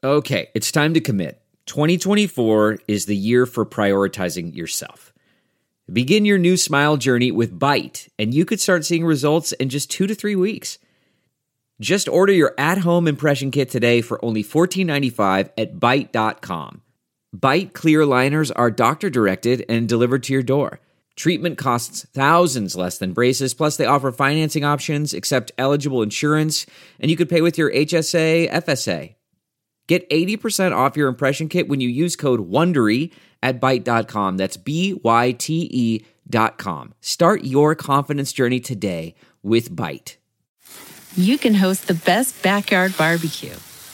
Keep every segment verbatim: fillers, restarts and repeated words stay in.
Okay, it's time to commit. twenty twenty-four is the year for prioritizing yourself. Begin your new smile journey with Byte, and you could start seeing results in just two to three weeks. Just order your at-home impression kit today for only fourteen ninety-five at byte dot com. Byte clear aligners are doctor-directed and delivered to your door. Treatment costs thousands less than braces, plus they offer financing options, accept eligible insurance, and you could pay with your H S A, F S A. Get eighty percent off your impression kit when you use code WONDERY at byte dot com. That's B Y T E dot com. Start your confidence journey today with Byte. You can host the best backyard barbecue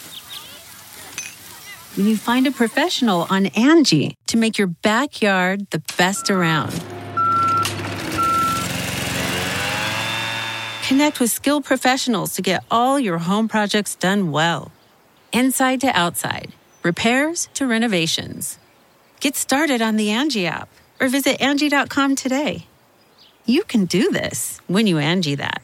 when you find a professional on Angie to make your backyard the best around. Connect with skilled professionals to get all your home projects done well. Inside to outside, repairs to renovations. Get started on the Angie app or visit Angie dot com today. You can do this when you Angie that.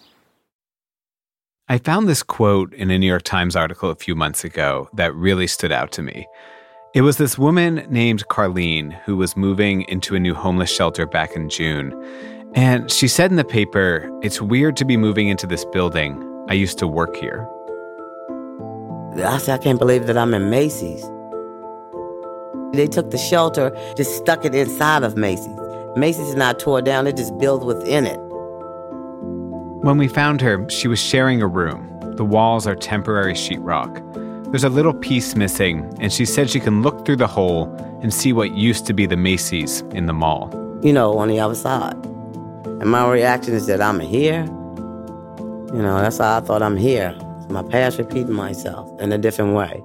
I found this quote in a New York Times article a few months ago that really stood out to me. It was this woman named Carlene who was moving into a new homeless shelter back in June. And she said in the paper, "It's weird to be moving into this building. I used to work here." I said, I can't believe that I'm in Macy's. They took the shelter, just stuck it inside of Macy's. Macy's is not tore down, it just built within it. When we found her, she was sharing a room. The walls are temporary sheetrock. There's a little piece missing, and she said she can look through the hole and see what used to be the Macy's in the mall. You know, on the other side. And my reaction is that I'm here. You know, that's how I thought I'm here. It's my past repeating myself in a different way.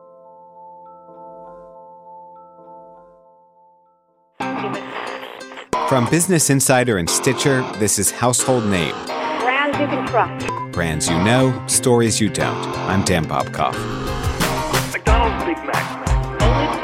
From Business Insider and Stitcher, this is Household Name. Brands you can trust. Brands you know, stories you don't. I'm Dan Bobkoff. McDonald's Big Mac. Only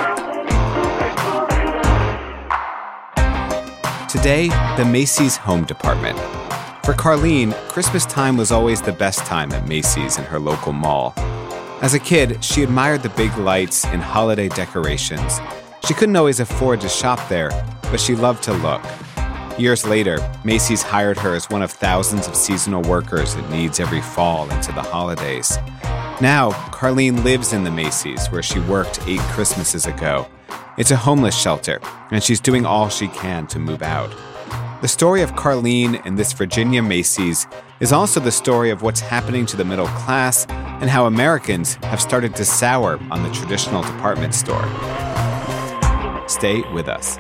Starbucks. Today, the Macy's Home Department. For Carlene, Christmas time was always the best time at Macy's in her local mall. As a kid, she admired the big lights and holiday decorations. She couldn't always afford to shop there, but she loved to look. Years later, Macy's hired her as one of thousands of seasonal workers it needs every fall into the holidays. Now, Carlene lives in the Macy's where she worked eight Christmases ago. It's a homeless shelter, and she's doing all she can to move out. The story of Carlene and this Virginia Macy's is also the story of what's happening to the middle class and how Americans have started to sour on the traditional department store. Stay with us.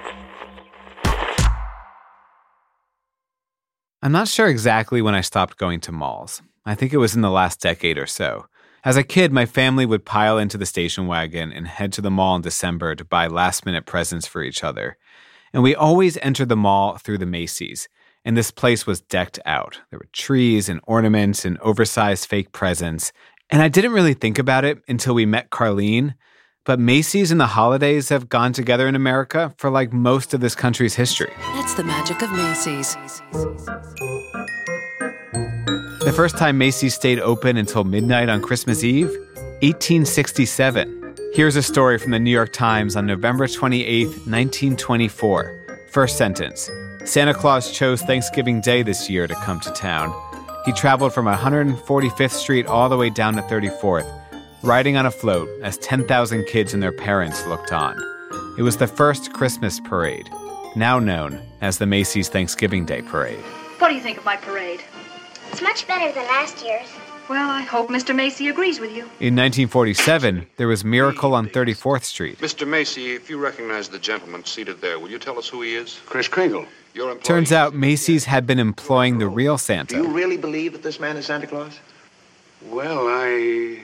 I'm not sure exactly when I stopped going to malls. I think it was in the last decade or so. As a kid, my family would pile into the station wagon and head to the mall in December to buy last-minute presents for each other. And we always entered the mall through the Macy's, and this place was decked out. There were trees and ornaments and oversized fake presents. And I didn't really think about it until we met Carlene. But Macy's and the holidays have gone together in America for like most of this country's history. That's the magic of Macy's. The first time Macy's stayed open until midnight on Christmas Eve? eighteen sixty-seven. Here's a story from the New York Times on November twenty-eighth, nineteen twenty-four. First sentence. Santa Claus chose Thanksgiving Day this year to come to town. He traveled from one hundred forty-fifth Street all the way down to thirty-fourth. Riding on a float as ten thousand kids and their parents looked on. It was the first Christmas parade, now known as the Macy's Thanksgiving Day Parade. What do you think of my parade? It's much better than last year's. Well, I hope Mister Macy agrees with you. In nineteen forty-seven, there was Miracle on thirty-fourth Street. Mister Macy, if you recognize the gentleman seated there, will you tell us who he is? Kris Kringle. Your employee. Turns out Macy's had been employing the real Santa. Do you really believe that this man is Santa Claus? Well, I...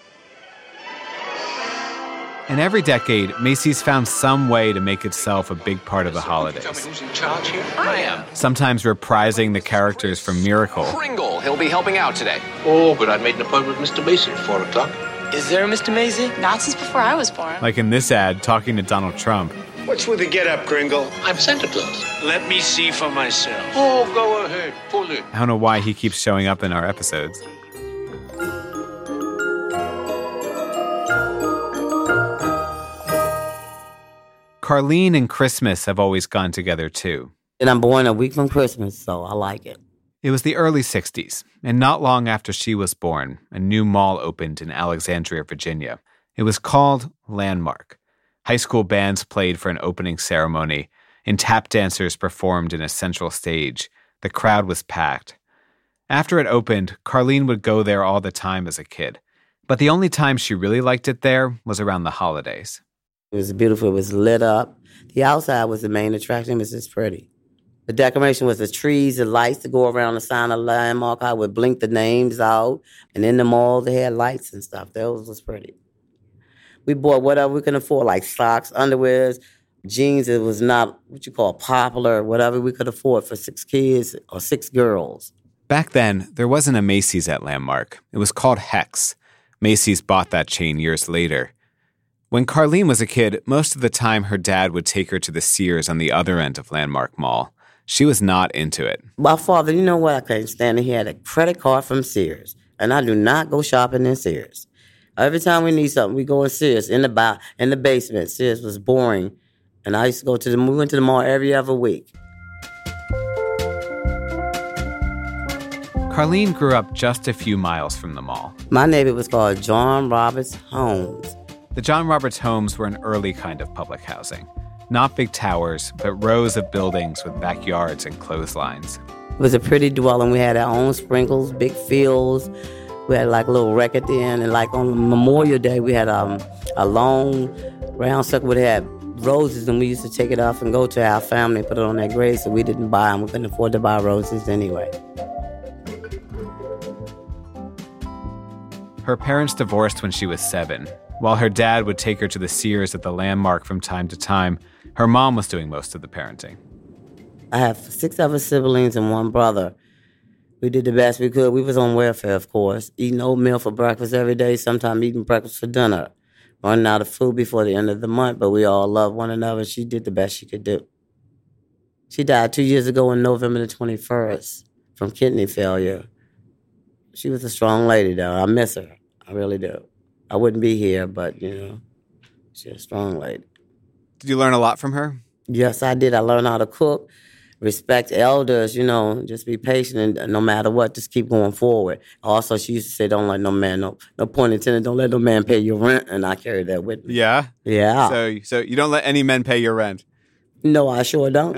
And every decade, Macy's found some way to make itself a big part of the holidays. Tell me who's in charge here? I am. Sometimes reprising the characters from Miracle. Kringle. He'll be helping out today. Oh, but I'd made an appointment with Mister Macy at four o'clock. Is there a Mister Macy? Not since before I was born. Like in this ad, talking to Donald Trump. What's with the get-up, Kringle? I'm Santa Claus. Let me see for myself. Oh, go ahead. Pull it. I don't know why he keeps showing up in our episodes. Carlene and Christmas have always gone together, too. And I'm born a week from Christmas, so I like it. It was the early sixties, and not long after she was born, a new mall opened in Alexandria, Virginia. It was called Landmark. High school bands played for an opening ceremony, and tap dancers performed in a central stage. The crowd was packed. After it opened, Carlene would go there all the time as a kid. But the only time she really liked it there was around the holidays. It was beautiful. It was lit up. The outside was the main attraction. It was just pretty. The decoration was the trees, the lights to go around the sign of Landmark. I would blink the names out. And in the mall, they had lights and stuff. That was, was pretty. We bought whatever we could afford, like socks, underwears, jeans. It was not what you call popular, whatever we could afford for six kids or six girls. Back then, there wasn't a Macy's at Landmark. It was called Hex. Macy's bought that chain years later. When Carlene was a kid, most of the time her dad would take her to the Sears on the other end of Landmark Mall. She was not into it. My father, you know what? I couldn't stand it. He had a credit card from Sears, and I do not go shopping in Sears. Every time we need something, we go in Sears, in the ba- in the basement. Sears was boring, and I used to go to the, we went to the mall every other week. Carlene grew up just a few miles from the mall. My neighborhood was called John Roberts Homes. The John Roberts homes were an early kind of public housing. Not big towers, but rows of buildings with backyards and clotheslines. It was a pretty dwelling. We had our own sprinkles, big fields. We had like a little wreck at the end. And like on Memorial Day, we had um, a long round circle that had roses, and we used to take it off and go to our family and put it on their grave, so we didn't buy them. We couldn't afford to buy roses anyway. Her parents divorced when she was seven. While her dad would take her to the Sears at the Landmark from time to time, her mom was doing most of the parenting. I have six other siblings and one brother. We did the best we could. We was on welfare, of course, eating oatmeal for breakfast every day, sometimes eating breakfast for dinner, running out of food before the end of the month, but we all loved one another. She did the best she could do. She died two years ago on November the twenty-first from kidney failure. She was a strong lady, though. I miss her. I really do. I wouldn't be here, but, you know, she's a strong lady. Did you learn a lot from her? Yes, I did. I learned how to cook, respect elders, you know, just be patient, and no matter what, just keep going forward. Also, she used to say, don't let no man, no no point intended, don't let no man pay your rent, and I carried that with me. Yeah? Yeah. So, so you don't let any men pay your rent? No, I sure don't.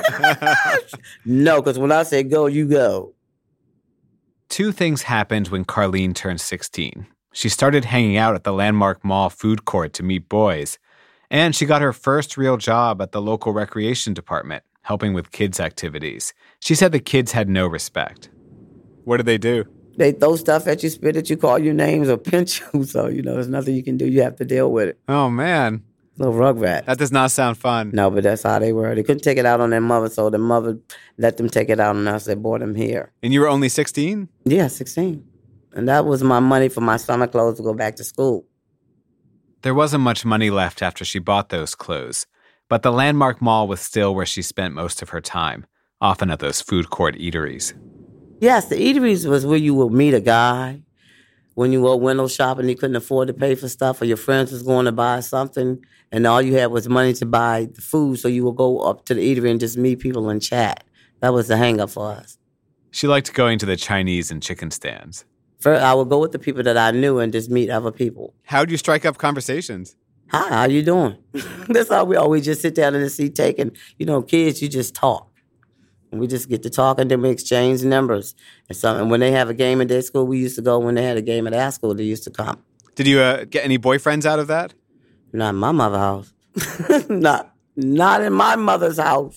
No, because when I say go, you go. Two things happened when Carlene turned sixteen. She started hanging out at the Landmark Mall food court to meet boys. And she got her first real job at the local recreation department, helping with kids' activities. She said the kids had no respect. What did they do? They throw stuff at you, spit at you, call you names, or pinch you. So, you know, there's nothing you can do. You have to deal with it. Oh, man. Little rugrat. That does not sound fun. No, but that's how they were. They couldn't take it out on their mother, so their mother let them take it out on us. They brought them here. And you were only sixteen? Yeah, sixteen. And that was my money for my summer clothes to go back to school. There wasn't much money left after she bought those clothes, but the Landmark Mall was still where she spent most of her time, often at those food court eateries. Yes, the eateries was where you would meet a guy. When you were window shopping, you couldn't afford to pay for stuff, or your friends was going to buy something, and all you had was money to buy the food, so you would go up to the eatery and just meet people and chat. That was the hang-up for us. She liked going to the Chinese and chicken stands. First, I would go with the people that I knew and just meet other people. How'd you strike up conversations? Hi, how you doing? That's how we always just sit down in the seat taking. You know, kids, you just talk. And we just get to talk, and then we exchange numbers. And, so, and when they have a game at their school, we used to go. When they had a game at our school, they used to come. Did you uh, get any boyfriends out of that? Not in my mother's house. not, not in my mother's house.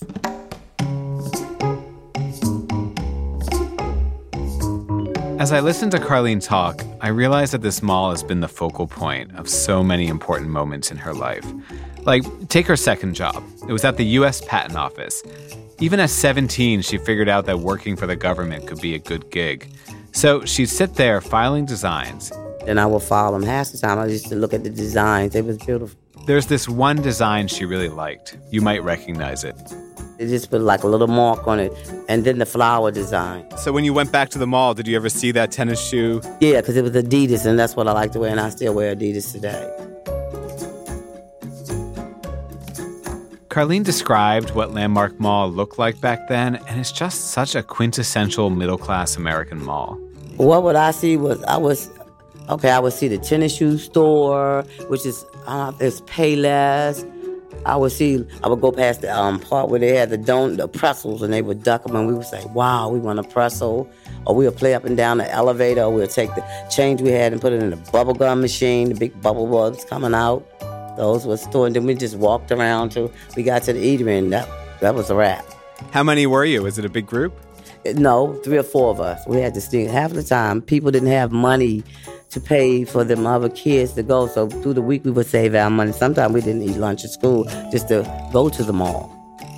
As I listened to Carlene talk, I realized that this mall has been the focal point of so many important moments in her life. Like, take her second job. It was at the U S Patent Office. Even at seventeen, she figured out that working for the government could be a good gig. So she'd sit there filing designs. And I would file them. Half the time, I used to look at the designs. It was beautiful. There's this one design she really liked. You might recognize it. They just put like a little mark on it, and then the flower design. So when you went back to the mall, did you ever see that tennis shoe? Yeah, because it was Adidas, and that's what I like to wear, and I still wear Adidas today. Carlene described what Landmark Mall looked like back then, and it's just such a quintessential middle-class American mall. What would I see was, I was, okay, I would see the tennis shoe store, which is, uh, there's Payless. I would see, I would go past the um, part where they had the don- the pretzels, and they would duck them, and we would say, wow, we want a pretzel. Or we would play up and down the elevator, or we would take the change we had and put it in the bubble gum machine, the big bubble bugs coming out. Those were stored, and then we just walked around till we got to the eatery, and that, that was a wrap. How many were you? Was it a big group? No, three or four of us. We had to sneak. Half the time, people didn't have money to pay for them other kids to go, so through the week we would save our money. Sometimes we didn't eat lunch at school just to go to the mall.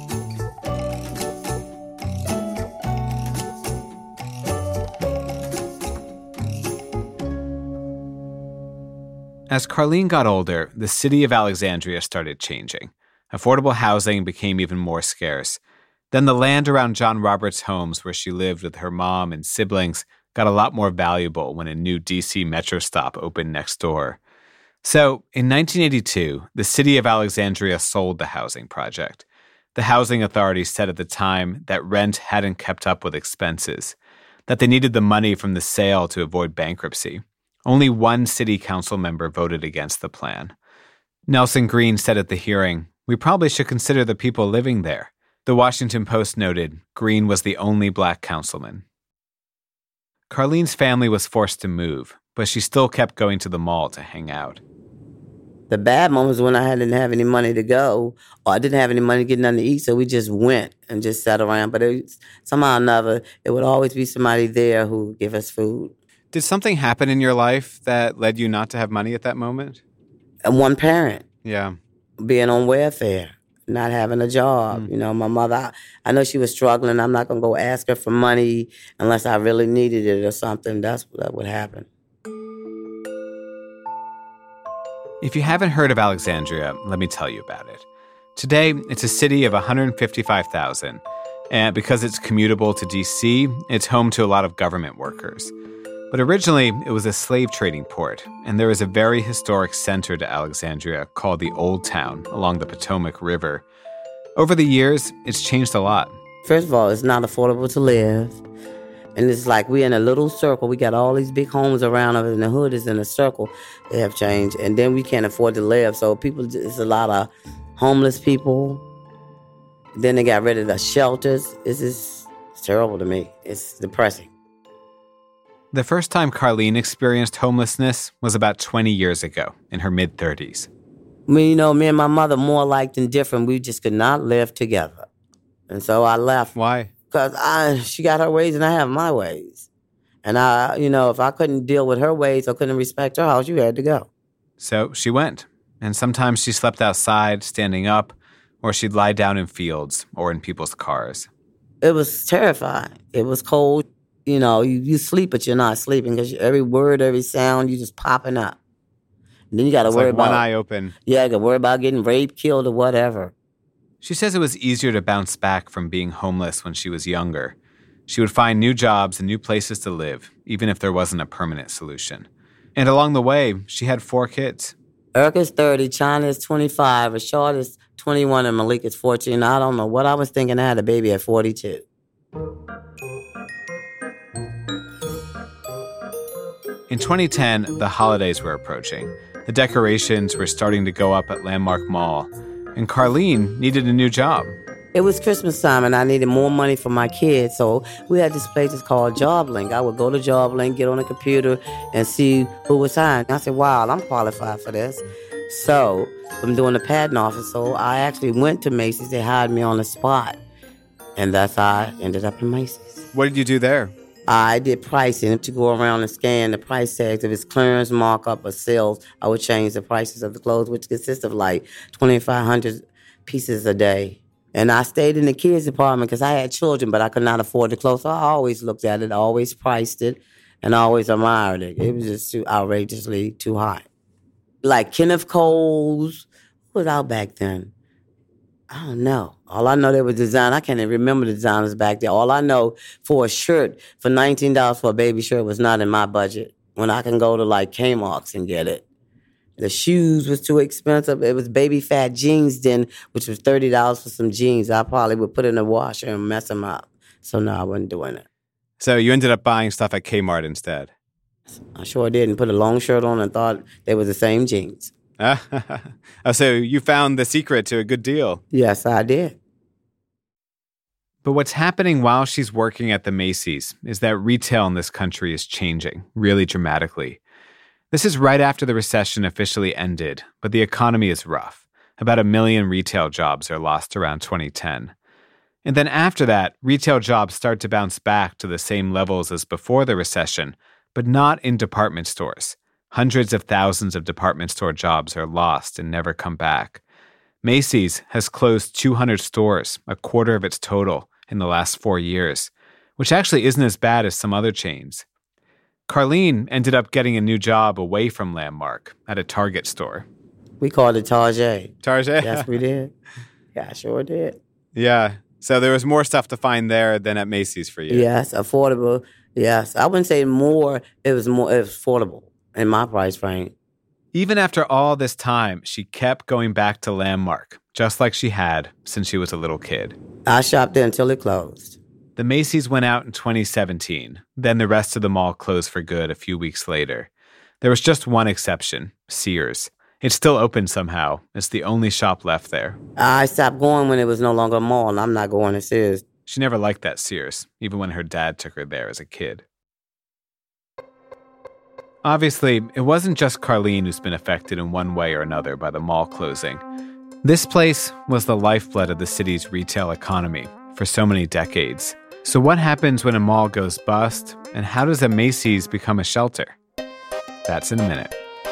As Carlene got older, the city of Alexandria started changing. Affordable housing became even more scarce. Then the land around John Roberts' homes, where she lived with her mom and siblings, got a lot more valuable when a new D C Metro stop opened next door. So, in nineteen eighty-two, the city of Alexandria sold the housing project. The housing authority said at the time that rent hadn't kept up with expenses, that they needed the money from the sale to avoid bankruptcy. Only one city council member voted against the plan. Nelson Green said at the hearing, "We probably should consider the people living there." The Washington Post noted Green was the only black councilman. Carlene's family was forced to move, but she still kept going to the mall to hang out. The bad moments when I didn't have any money to go, or I didn't have any money to get nothing to eat, so we just went and just sat around. But it, somehow or another, it would always be somebody there who would give us food. Did something happen in your life that led you not to have money at that moment? And one parent. Yeah. Being on welfare, not having a job. Mm. You know, my mother, I, I know she was struggling. I'm not going to go ask her for money unless I really needed it or something. That's that would happen. If you haven't heard of Alexandria, let me tell you about it. Today, it's a city of one hundred fifty-five thousand, and because it's commutable to D C, it's home to a lot of government workers. But originally, it was a slave trading port, and there is a very historic center to Alexandria called the Old Town along the Potomac River. Over the years, it's changed a lot. First of all, it's not affordable to live. And it's like we're in a little circle. We got all these big homes around us, and the hood is in a circle. They have changed. And then we can't afford to live. So people, it's a lot of homeless people. Then they got rid of the shelters. It's just it's terrible to me. It's depressing. The first time Carlene experienced homelessness was about twenty years ago, in her mid-thirties. I mean, you know, me and my mother, more alike than different. We just could not live together. And so I left. Why? Because I, she got her ways and I have my ways. And, I, you know, if I couldn't deal with her ways or couldn't respect her house, you had to go. So she went. And sometimes she slept outside, standing up, or she'd lie down in fields or in people's cars. It was terrifying. It was cold. You know, you, you sleep, but you're not sleeping because every word, every sound, you just popping up. And then you got to worry like about... one eye open. Yeah, you got to worry about getting raped, killed, or whatever. She says it was easier to bounce back from being homeless when she was younger. She would find new jobs and new places to live, even if there wasn't a permanent solution. And along the way, she had four kids. Erica's thirty, China is twenty-five, Rashad is twenty-one, and Malik is fourteen. I don't know what I was thinking. I had a baby at forty-two. In twenty ten, the holidays were approaching. The decorations were starting to go up at Landmark Mall, and Carlene needed a new job. It was Christmas time, and I needed more money for my kids, so we had this place that's called JobLink. I would go to JobLink, get on the computer, and see who was hiring. I said, wow, I'm qualified for this. So I'm doing the patent office, so I actually went to Macy's. They hired me on the spot, and that's how I ended up in Macy's. What did you do there? I did pricing to go around and scan the price tags. If it's clearance, markup, or sales, I would change the prices of the clothes, which consists of like twenty-five hundred pieces a day. And I stayed in the kids' department because I had children, but I could not afford the clothes. So I always looked at it, always priced it, and always admired it. It was just too outrageously too high. Like Kenneth Coles, who was out back then? I don't know. All I know, they were design. I can't even remember the designers back there. All I know, for a shirt, for nineteen dollars for a baby shirt was not in my budget. When I can go to like Kmart's and get it. The shoes was too expensive. It was baby fat jeans then, which was thirty dollars for some jeans. I probably would put in the washer and mess them up. So no, I wasn't doing it. So you ended up buying stuff at Kmart instead? I sure did, and put a long shirt on and thought they were the same jeans. Oh, so you found the secret to a good deal. Yes, I did. But what's happening while she's working at the Macy's is that retail in this country is changing really dramatically. This is right after the recession officially ended, but the economy is rough. About a million retail jobs are lost around twenty ten. And then after that, retail jobs start to bounce back to the same levels as before the recession, but not in department stores. Hundreds of thousands of department store jobs are lost and never come back. Macy's has closed two hundred stores, a quarter of its total, in the last four years, which actually isn't as bad as some other chains. Carlene ended up getting a new job away from Landmark at a Target store. We called it Target. Target? Yes, we did. Yeah, I sure did. Yeah. So there was more stuff to find there than at Macy's for you. Yes, affordable. Yes. I wouldn't say more. It was more it was affordable in my price range. Even after all this time, she kept going back to Landmark, just like she had since she was a little kid. I shopped there until it closed. The Macy's went out in twenty seventeen. Then the rest of the mall closed for good a few weeks later. There was just one exception, Sears. It's still open somehow. It's the only shop left there. I stopped going when it was no longer a mall, and I'm not going to Sears. She never liked that Sears, even when her dad took her there as a kid. Obviously, it wasn't just Carlene who's been affected in one way or another by the mall closing. This place was the lifeblood of the city's retail economy for so many decades. So what happens when a mall goes bust, and how does a Macy's become a shelter? That's in a minute.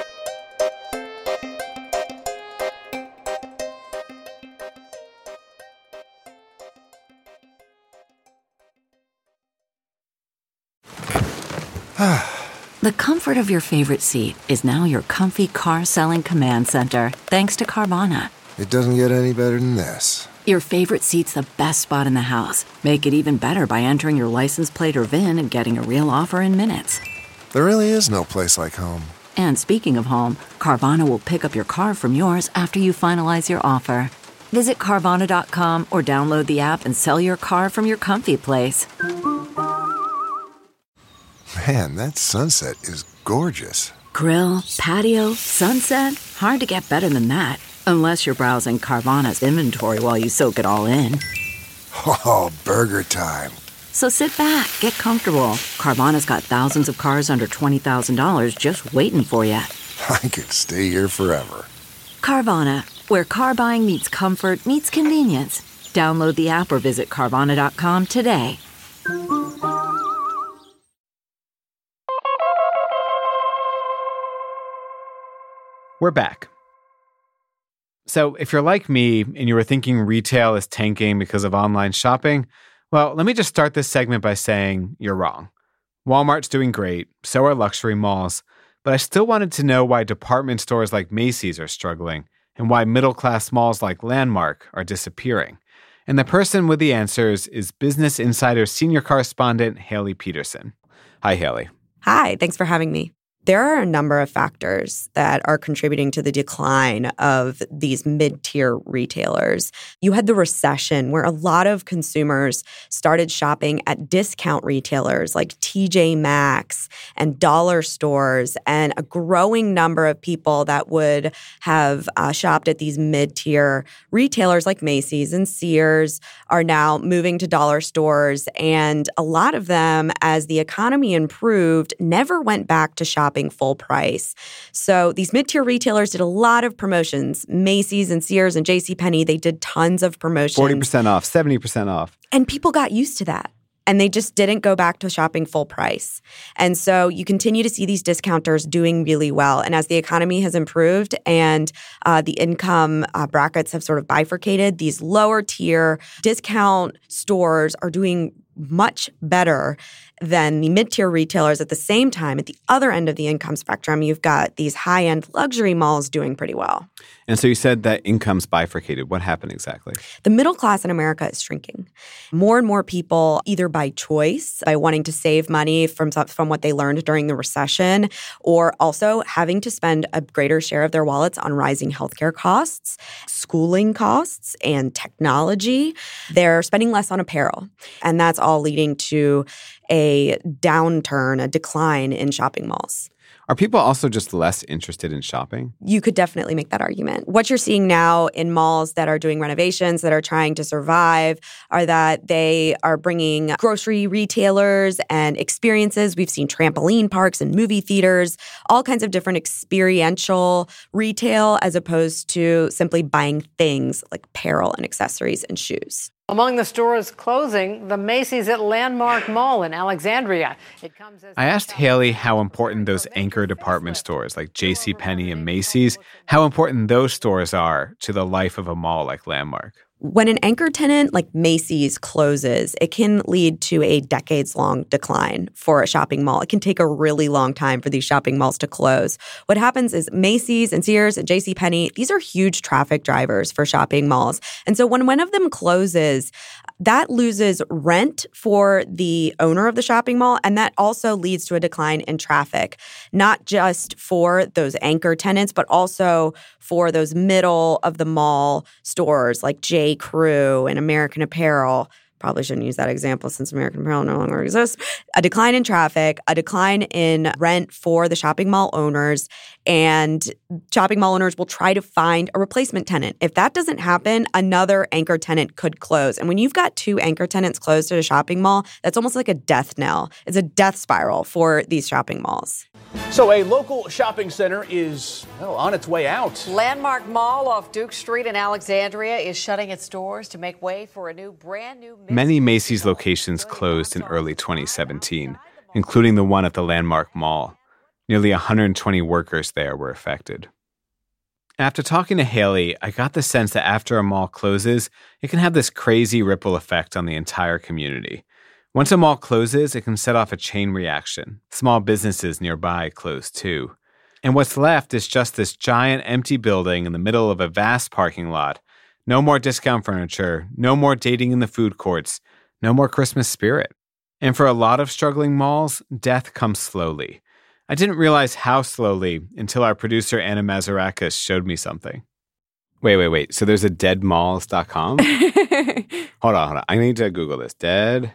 The comfort of your favorite seat is now your comfy car-selling command center, thanks to Carvana. It doesn't get any better than this. Your favorite seat's the best spot in the house. Make it even better by entering your license plate or V I N and getting a real offer in minutes. There really is no place like home. And speaking of home, Carvana will pick up your car from yours after you finalize your offer. Visit Carvana dot com or download the app and sell your car from your comfy place. Man, that sunset is gorgeous. Grill, patio, sunset. Hard to get better than that. Unless you're browsing Carvana's inventory while you soak it all in. Oh, burger time. So sit back, get comfortable. Carvana's got thousands of cars under twenty thousand dollars just waiting for you. I could stay here forever. Carvana, where car buying meets comfort meets convenience. Download the app or visit Carvana dot com today. We're back. So if you're like me and you were thinking retail is tanking because of online shopping, well, let me just start this segment by saying you're wrong. Walmart's doing great, so are luxury malls, but I still wanted to know why department stores like Macy's are struggling and why middle-class malls like Landmark are disappearing. And the person with the answers is Business Insider senior correspondent Haley Peterson. Hi, Haley. Hi, thanks for having me. There are a number of factors that are contributing to the decline of these mid-tier retailers. You had the recession where a lot of consumers started shopping at discount retailers like T J Maxx and dollar stores, and a growing number of people that would have uh, shopped at these mid-tier retailers like Macy's and Sears are now moving to dollar stores. And a lot of them, as the economy improved, never went back to shopping full price. So these mid-tier retailers did a lot of promotions. Macy's and Sears and JCPenney, they did tons of promotions. forty percent off, seventy percent off. And people got used to that. And they just didn't go back to shopping full price. And so you continue to see these discounters doing really well. And as the economy has improved and uh, the income uh, brackets have sort of bifurcated, these lower tier discount stores are doing much better than the mid-tier retailers. At the same time, at the other end of the income spectrum, you've got these high-end luxury malls doing pretty well. And so you said that income's bifurcated. What happened exactly? The middle class in America is shrinking. More and more people, either by choice, by wanting to save money from, from what they learned during the recession, or also having to spend a greater share of their wallets on rising healthcare costs, schooling costs, and technology. They're spending less on apparel. And that's all leading to a downturn, a decline in shopping malls. Are people also just less interested in shopping? You could definitely make that argument. What you're seeing now in malls that are doing renovations, that are trying to survive, are that they are bringing grocery retailers and experiences. We've seen trampoline parks and movie theaters, all kinds of different experiential retail as opposed to simply buying things like apparel and accessories and shoes. Among the stores closing, the Macy's at Landmark Mall in Alexandria. It comes as I asked Haley how important those anchor department stores like JCPenney and Macy's, how important those stores are to the life of a mall like Landmark. When an anchor tenant like Macy's closes, it can lead to a decades-long decline for a shopping mall. It can take a really long time for these shopping malls to close. What happens is Macy's and Sears and JCPenney, these are huge traffic drivers for shopping malls. And so when one of them closes, that loses rent for the owner of the shopping mall, and that also leads to a decline in traffic, not just for those anchor tenants, but also for those middle of the mall stores like J. Crew and American Apparel. Probably shouldn't use that example since American Apparel no longer exists. A decline in traffic, a decline in rent for the shopping mall owners, and shopping mall owners will try to find a replacement tenant. If that doesn't happen, another anchor tenant could close. And when you've got two anchor tenants closed at a shopping mall, that's almost like a death knell. It's a death spiral for these shopping malls. So a local shopping center is, well, on its way out. Landmark Mall off Duke Street in Alexandria is shutting its doors to make way for a new brand new... Many Macy's locations closed in early twenty seventeen, including the one at the Landmark Mall. Nearly one hundred twenty workers there were affected. After talking to Haley, I got the sense that after a mall closes, it can have this crazy ripple effect on the entire community. Once a mall closes, it can set off a chain reaction. Small businesses nearby close too. And what's left is just this giant empty building in the middle of a vast parking lot. No more discount furniture, no more dating in the food courts, no more Christmas spirit. And for a lot of struggling malls, death comes slowly. I didn't realize how slowly until our producer Anna Mazarakis showed me something. Wait, wait, wait. So there's a dead malls dot com? hold on, hold on. I need to Google this. dead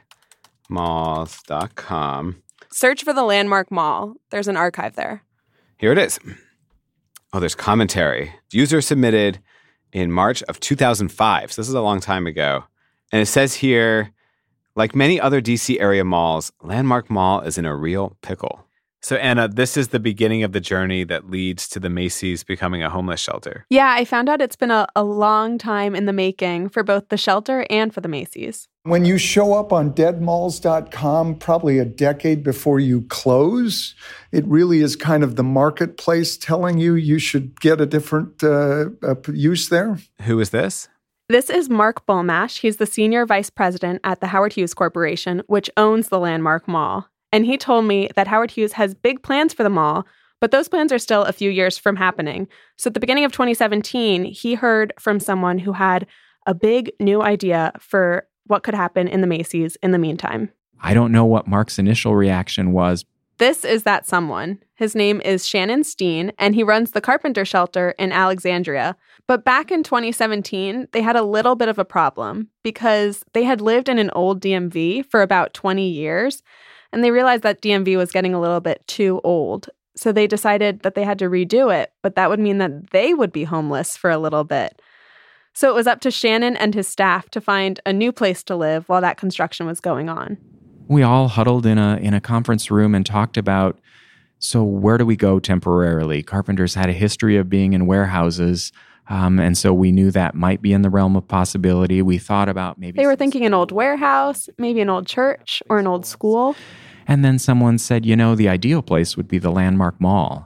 malls dot com. Search for the Landmark Mall. There's an archive there. Here it is. Oh, there's commentary. User submitted in March of two thousand five. So this is a long time ago. And it says here, like many other D C area malls, Landmark Mall is in a real pickle. So Anna, this is the beginning of the journey that leads to the Macy's becoming a homeless shelter. Yeah, I found out it's been a, a long time in the making for both the shelter and for the Macy's. When you show up on dead malls dot com, probably a decade before you close, it really is kind of the marketplace telling you you should get a different uh, uh, use there. Who is this? This is Mark Bulmash. He's the senior vice president at the Howard Hughes Corporation, which owns the Landmark Mall. And he told me that Howard Hughes has big plans for the mall, but those plans are still a few years from happening. So at the beginning of twenty seventeen, he heard from someone who had a big new idea for what could happen in the Macy's in the meantime. I don't know what Mark's initial reaction was. This is that someone. His name is Shannon Steen, and he runs the Carpenter Shelter in Alexandria. But back in twenty seventeen, they had a little bit of a problem because they had lived in an old D M V for about twenty years, and they realized that D M V was getting a little bit too old. So they decided that they had to redo it, but that would mean that they would be homeless for a little bit. So it was up to Shannon and his staff to find a new place to live while that construction was going on. We all huddled in a in a conference room and talked about, so where do we go temporarily? Carpenters had a history of being in warehouses, um, and so we knew that might be in the realm of possibility. We thought about maybe... They were thinking an old warehouse, maybe an old church, or an old school. And then someone said, you know, the ideal place would be the Landmark Mall.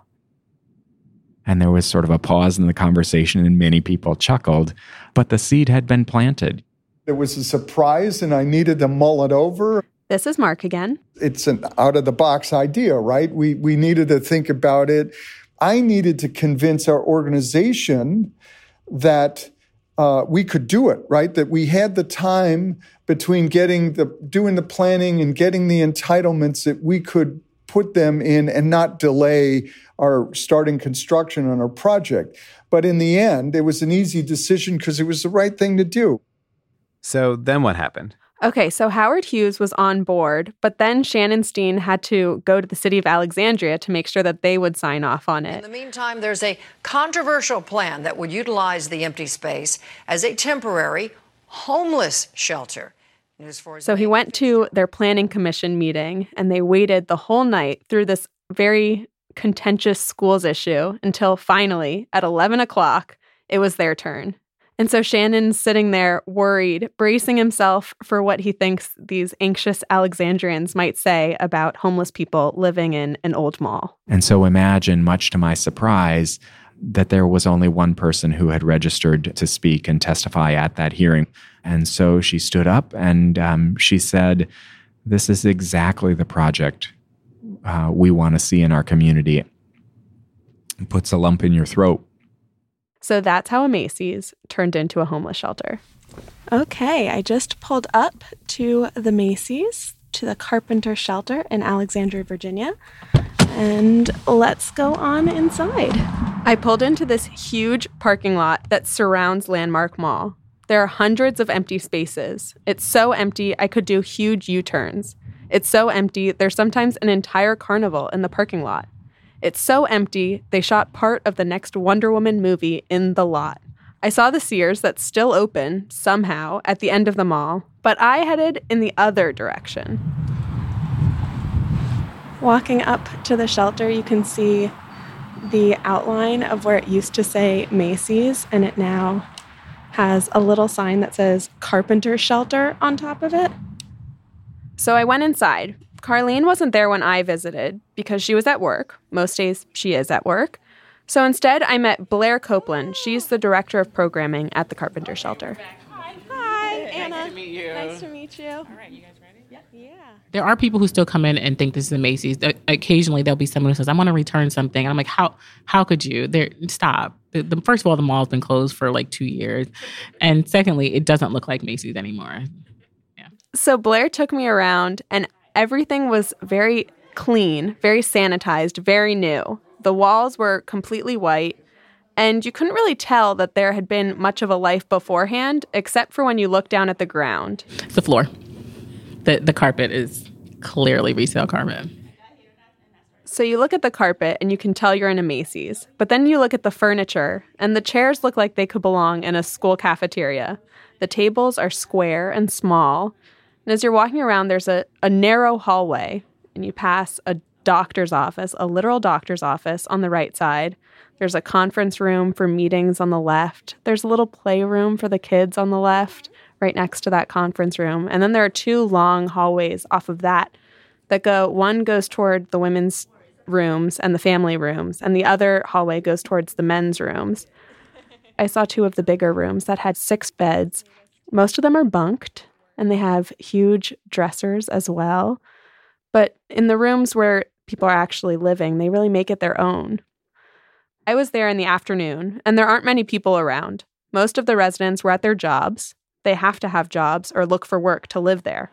And there was sort of a pause in the conversation and many people chuckled, but the seed had been planted. It was a surprise, and I needed to mull it over. This is Mark again. It's an out-of-the-box idea, right? We we needed to think about it. I needed to convince our organization that uh, we could do it, right? That we had the time between getting the doing the planning and getting the entitlements that we could put them in and not delay our starting construction on our project. But in the end, it was an easy decision because it was the right thing to do. So then what happened? Okay, so Howard Hughes was on board, but then Shannon Steen had to go to the city of Alexandria to make sure that they would sign off on it. In the meantime, there's a controversial plan that would utilize the empty space as a temporary homeless shelter. So he went to their planning commission meeting, and they waited the whole night through this very contentious schools issue until finally, at eleven o'clock, it was their turn. And so Shannon's sitting there worried, bracing himself for what he thinks these anxious Alexandrians might say about homeless people living in an old mall. And so imagine, much to my surprise, that there was only one person who had registered to speak and testify at that hearing. And so she stood up and um, she said, "This is exactly the project uh, we want to see in our community." It puts a lump in your throat. So that's how a Macy's turned into a homeless shelter. Okay, I just pulled up to the Macy's, to the Carpenter Shelter in Alexandria, Virginia. And let's go on inside. I pulled into this huge parking lot that surrounds Landmark Mall. There are hundreds of empty spaces. It's so empty, I could do huge U-turns. It's so empty, there's sometimes an entire carnival in the parking lot. It's so empty, they shot part of the next Wonder Woman movie in the lot. I saw the Sears that's still open, somehow, at the end of the mall, but I headed in the other direction. Walking up to the shelter, you can see the outline of where it used to say Macy's, and it now has a little sign that says Carpenter Shelter on top of it. So I went inside. Carlene wasn't there when I visited because she was at work. Most days she is at work. So instead, I met Blair Copeland. She's the director of programming at the Carpenter Shelter. Hi. Hi, Anna. Nice to meet you. Nice to meet you. All right, you guys ready? Yeah. Yeah. There are people who still come in and think this is a Macy's. Occasionally, there'll be someone who says, "I want to return something." And I'm like, "How? How could you?" There, stop. The, the, first of all, the mall's been closed for like two years, and secondly, it doesn't look like Macy's anymore. Yeah. So Blair took me around, and everything was very clean, very sanitized, very new. The walls were completely white, and you couldn't really tell that there had been much of a life beforehand, except for when you look down at the ground. It's the floor. The the carpet is clearly resale carpet. So you look at the carpet, and you can tell you're in a Macy's. But then you look at the furniture, and the chairs look like they could belong in a school cafeteria. The tables are square and small. And as you're walking around, there's a, a narrow hallway, and you pass a doctor's office, a literal doctor's office on the right side. There's a conference room for meetings on the left. There's a little playroom for the kids on the left, right next to that conference room. And then there are two long hallways off of that that go, one goes toward the women's rooms and the family rooms, and the other hallway goes towards the men's rooms. I saw two of the bigger rooms that had six beds. Most of them are bunked, and they have huge dressers as well. But in the rooms where people are actually living, they really make it their own. I was there in the afternoon, and there aren't many people around. Most of the residents were at their jobs. They have to have jobs or look for work to live there.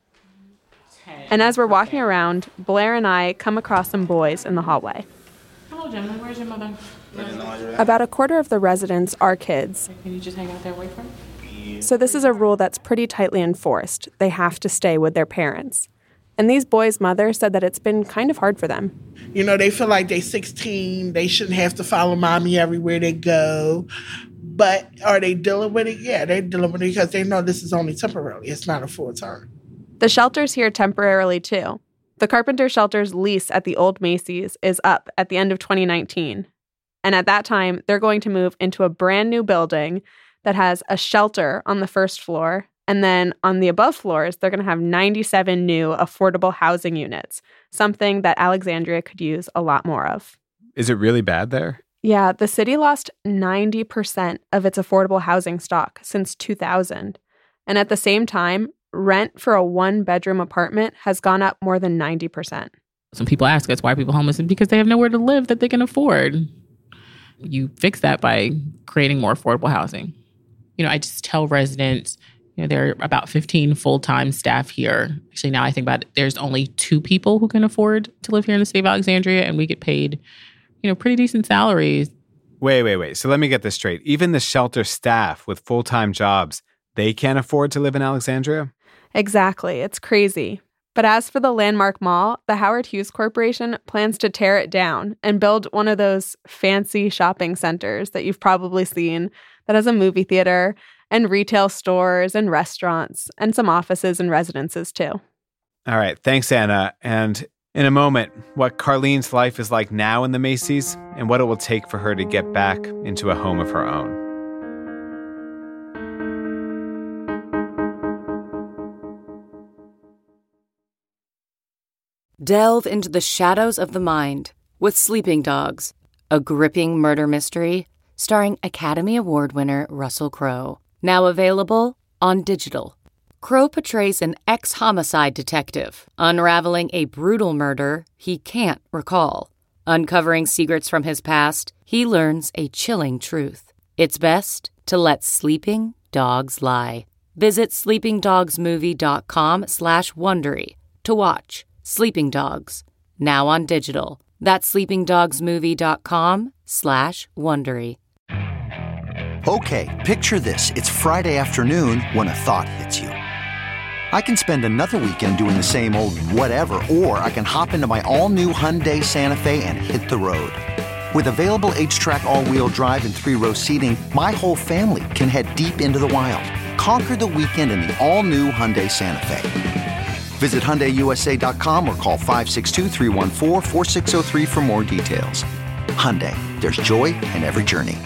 And as we're walking around, Blair and I come across some boys in the hallway. Hello, gentlemen. Where's your mother? About a quarter of the residents are kids. Can you just hang out there and wait for her? So this is a rule that's pretty tightly enforced. They have to stay with their parents. And these boys' mother said that it's been kind of hard for them. You know, they feel like they're sixteen. They shouldn't have to follow mommy everywhere they go. But are they dealing with it? Yeah, they're dealing with it because they know this is only temporary. It's not a full term. The shelter's here temporarily, too. The Carpenter Shelter's lease at the old Macy's is up at the end of twenty nineteen. And at that time, they're going to move into a brand new building that has a shelter on the first floor. And then on the above floors, they're going to have ninety-seven new affordable housing units, something that Alexandria could use a lot more of. Is it really bad there? Yeah, the city lost ninety percent of its affordable housing stock since two thousand. And at the same time, rent for a one-bedroom apartment has gone up more than ninety percent. Some people ask us why are people homeless? It's because they have nowhere to live that they can afford. You fix that by creating more affordable housing. You know, I just tell residents, you know, there are about fifteen full-time staff here. Actually, now I think about it, there's only two people who can afford to live here in the city of Alexandria, and we get paid, you know, pretty decent salaries. Wait, wait, wait. So let me get this straight. Even the shelter staff with full-time jobs, they can't afford to live in Alexandria? Exactly. It's crazy. But as for the Landmark Mall, the Howard Hughes Corporation plans to tear it down and build one of those fancy shopping centers that you've probably seen that has a movie theater and retail stores and restaurants and some offices and residences too. All right. Thanks, Anna. And in a moment, what Carlene's life is like now in the Macy's and what it will take for her to get back into a home of her own. Delve into the shadows of the mind with Sleeping Dogs, a gripping murder mystery starring Academy Award winner Russell Crowe. Now available on digital. Crowe portrays an ex-homicide detective unraveling a brutal murder he can't recall. Uncovering secrets from his past, he learns a chilling truth. It's best to let sleeping dogs lie. Visit sleepingdogsmovie.com slash Wondery to watch Sleeping Dogs, now on digital. That's sleepingdogsmovie.com slash Wondery. Okay, picture this. It's Friday afternoon when a thought hits you. I can spend another weekend doing the same old whatever, or I can hop into my all-new Hyundai Santa Fe and hit the road. With available H-Track all-wheel drive and three-row seating, my whole family can head deep into the wild. Conquer the weekend in the all-new Hyundai Santa Fe. Visit Hyundai U S A dot com or call five six two, three one four, four six zero three for more details. Hyundai, there's joy in every journey.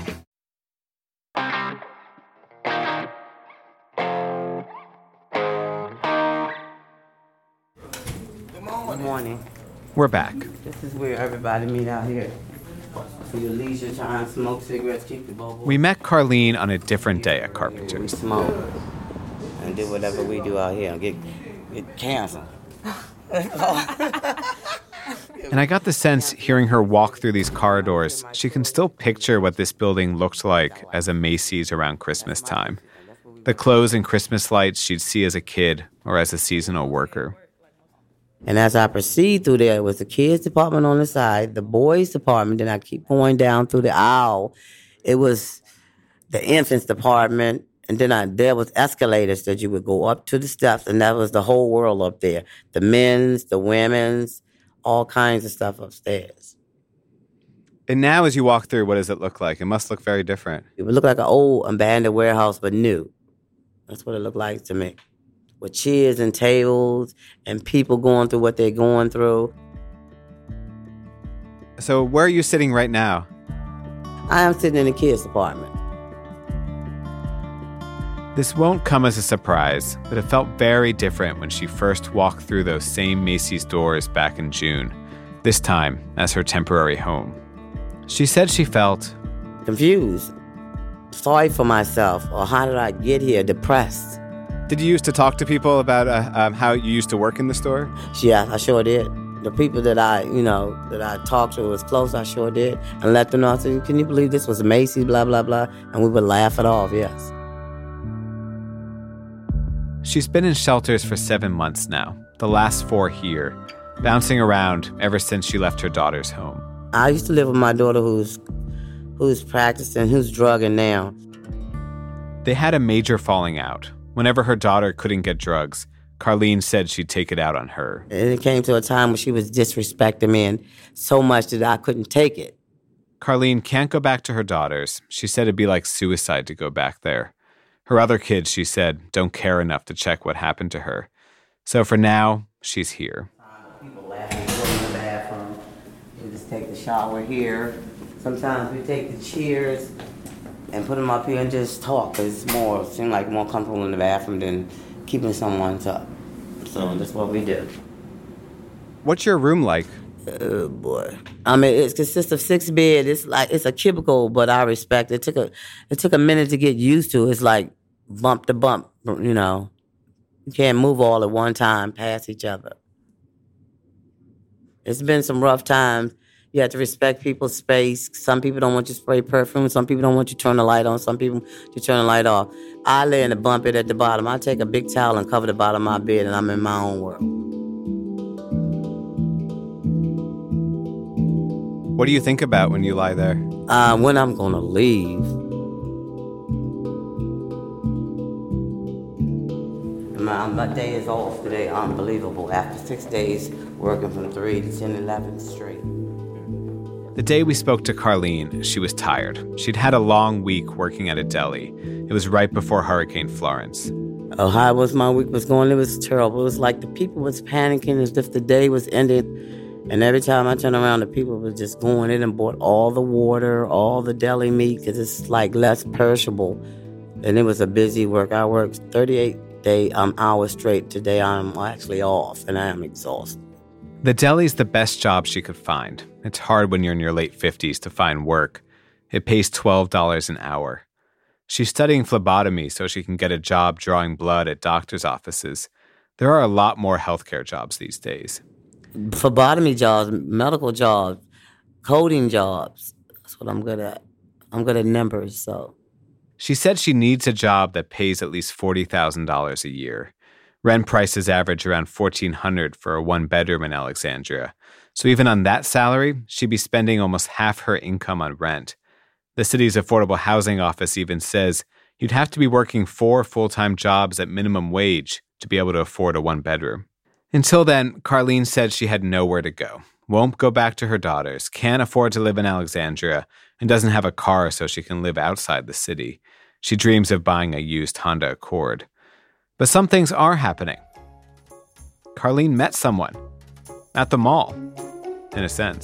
Good morning. We're back. This is where everybody meet out here. For your leisure time, smoke cigarettes, keep the bubble. We met Carlene on a different day at Carpenter's. We smoke and do whatever we do out here and get, get cancer. And I got the sense, hearing her walk through these corridors, she can still picture what this building looked like as a Macy's around Christmas time. The clothes and Christmas lights she'd see as a kid or as a seasonal worker. And as I proceed through there, it was the kids' department on the side, the boys' department, then I keep going down through the aisle. It was the infants' department, and then I, there was escalators that you would go up to the steps, and that was the whole world up there. The men's, the women's, all kinds of stuff upstairs. And now as you walk through, what does it look like? It must look very different. It would look like an old abandoned warehouse, but new. That's what it looked like to me. With chairs and tables and people going through what they're going through. So where are you sitting right now? I am sitting in the kids' department. This won't come as a surprise, but it felt very different when she first walked through those same Macy's doors back in June, this time as her temporary home. She said she felt confused, sorry for myself, or how did I get here, depressed. Did you used to talk to people about uh, um, how you used to work in the store? Yeah, I sure did. The people that I, you know, that I talked to was close, I sure did. And let them know, I said, can you believe this was a Macy's, blah, blah, blah. And we would laugh it off, yes. She's been in shelters for seven months now, the last four here, bouncing around ever since she left her daughter's home. I used to live with my daughter who's, who's practicing, who's drugging now. They had a major falling out. Whenever her daughter couldn't get drugs, Carlene said she'd take it out on her. And it came to a time when she was disrespecting me and so much that I couldn't take it. Carlene can't go back to her daughters. She said it'd be like suicide to go back there. Her other kids, she said, don't care enough to check what happened to her. So for now, she's here. People laugh and go in the bathroom. We just take the shower here. Sometimes we take the chairs and put them up here and just talk. It's more, it seems like more comfortable in the bathroom than keeping someone's up. So that's what we do. What's your room like? Oh boy! I mean, it consists of six beds. It's like it's a cubicle, but I respect it. It took a it took a minute to get used to. It's like bump to bump, You know, you can't move all at one time past each other. It's been some rough times. You have to respect people's space. Some people don't want you to spray perfume. Some people don't want you to turn the light on. Some people to turn the light off. I lay in the bunk bed at the bottom. I take a big towel and cover the bottom of my bed, and I'm in my own world. What do you think about when you lie there? Uh, when I'm going to leave. My, my day is off today. Unbelievable. After six days working from three to ten, eleven straight. The day we spoke to Carlene, she was tired. She'd had a long week working at a deli. It was right before Hurricane Florence. Oh, how was my week was going? It was terrible. It was like the people was panicking as if the day was ended. And every time I turned around, the people were just going in and bought all the water, all the deli meat, because it's like less perishable. And it was a busy work. I worked thirty-eight day, um, hours straight. Today I'm actually off, and I am exhausted. The deli's the best job she could find. It's hard when you're in your late fifties to find work. It pays twelve dollars an hour. She's studying phlebotomy so she can get a job drawing blood at doctor's offices. There are a lot more healthcare jobs these days. Phlebotomy jobs, medical jobs, coding jobs. That's what I'm good at. I'm good at numbers, so. She said she needs a job that pays at least forty thousand dollars a year. Rent prices average around fourteen hundred dollars for a one-bedroom in Alexandria. So even on that salary, she'd be spending almost half her income on rent. The city's affordable housing office even says you'd have to be working four full-time jobs at minimum wage to be able to afford a one-bedroom. Until then, Carlene said she had nowhere to go, won't go back to her daughters, can't afford to live in Alexandria, and doesn't have a car so she can live outside the city. She dreams of buying a used Honda Accord. But some things are happening. Carlene met someone at the mall, in a sense.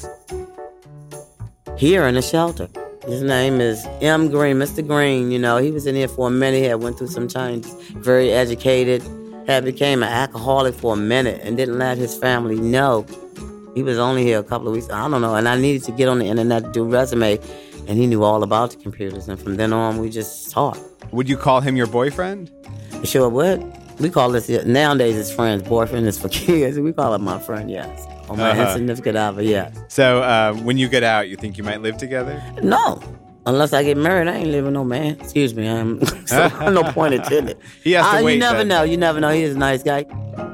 Here in the shelter. His name is M. Green, Mister Green. You know, he was in here for a minute. He had went through some changes. Very educated. Had became an alcoholic for a minute and didn't let his family know. He was only here a couple of weeks. I don't know. And I needed to get on the internet to do a resume. And he knew all about the computers. And from then on, we just talked. Would you call him your boyfriend? Sure would. We call this, nowadays it's friends. Boyfriend is for kids. We call it my friend, yes. Or my uh-huh. insignificant other, yes. So uh, when you get out, you think you might live together? No. Unless I get married, I ain't living with no man. Excuse me. I'm so, no point intended. He has to uh, wait. You never then. know. You never know. He's a nice guy.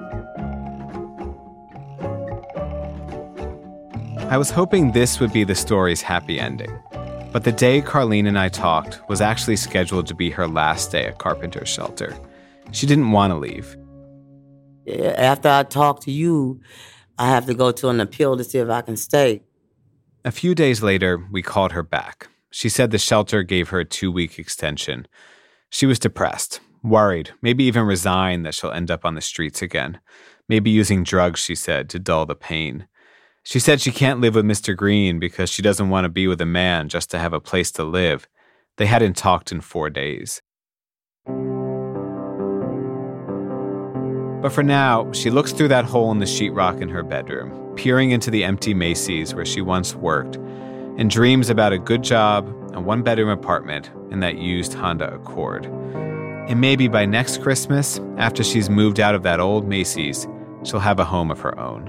I was hoping this would be the story's happy ending. But the day Carlene and I talked was actually scheduled to be her last day at Carpenter's Shelter. She didn't want to leave. After I talk to you, I have to go to an appeal to see if I can stay. A few days later, we called her back. She said the shelter gave her a two-week extension. She was depressed, worried, maybe even resigned that she'll end up on the streets again. Maybe using drugs, she said, to dull the pain. She said she can't live with Mister Green because she doesn't want to be with a man just to have a place to live. They hadn't talked in four days. But for now, she looks through that hole in the sheetrock in her bedroom, peering into the empty Macy's where she once worked, and dreams about a good job, a one-bedroom apartment, and that used Honda Accord. And maybe by next Christmas, after she's moved out of that old Macy's, she'll have a home of her own.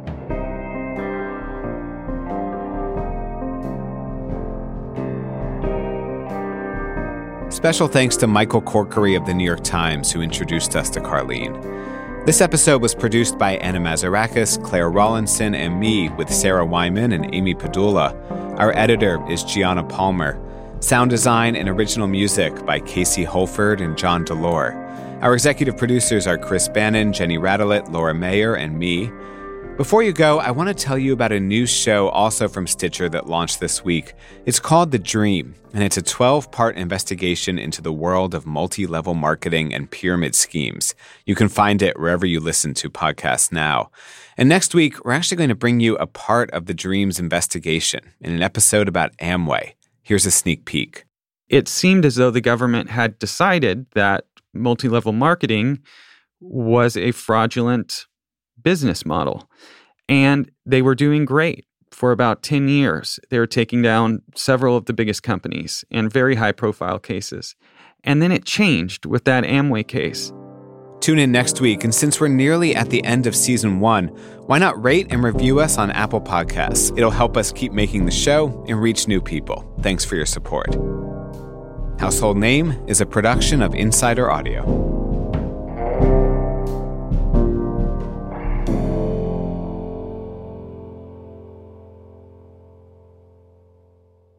Special thanks to Michael Corkery of the New York Times, who introduced us to Carlene. This episode was produced by Anna Mazarakis, Claire Rawlinson, and me, with Sarah Wyman and Amy Padula. Our editor is Gianna Palmer. Sound design and original music by Casey Holford and John Delore. Our executive producers are Chris Bannon, Jenny Radelet, Laura Mayer, and me. Before you go, I want to tell you about a new show also from Stitcher that launched this week. It's called The Dream, and it's a twelve-part investigation into the world of multi-level marketing and pyramid schemes. You can find it wherever you listen to podcasts now. And next week, we're actually going to bring you a part of The Dream's investigation in an episode about Amway. Here's a sneak peek. It seemed as though the government had decided that multi-level marketing was a fraudulent business model. And they were doing great for about ten years. They were taking down several of the biggest companies and very high-profile cases. And then it changed with that Amway case. Tune in next week, and since we're nearly at the end of season one, why not rate and review us on Apple Podcasts? It'll help us keep making the show and reach new people. Thanks for your support. Household Name is a production of Insider Audio.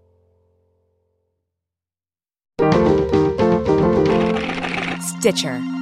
Stitcher.